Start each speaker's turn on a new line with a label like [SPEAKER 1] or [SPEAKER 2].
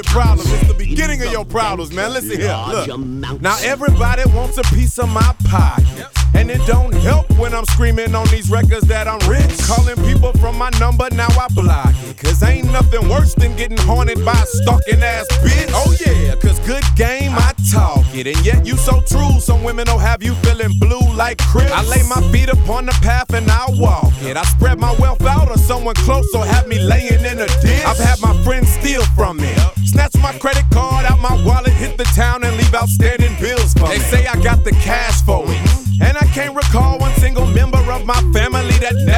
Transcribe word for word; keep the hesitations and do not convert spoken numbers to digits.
[SPEAKER 1] your problems. It's the beginning of your problems, man. Listen here, look. Now everybody wants a piece of my pie. And it don't help when I'm screaming on these records that I'm rich. Calling people from my number, now I block it. Cause ain't nothing worse than getting haunted by a stalking ass bitch. Oh yeah, cause good game, I talk it. And yet you so true, some women don't have you feeling blue like Chris. I lay my feet upon the path and I walk it. I spread my wealth out or someone close, so have me laying in a ditch. I've had my friends steal from me, snatch my credit card out my wallet, hit the town and leave outstanding bills for me. They say I got the cash for it, and I can't recall one single member of my family that never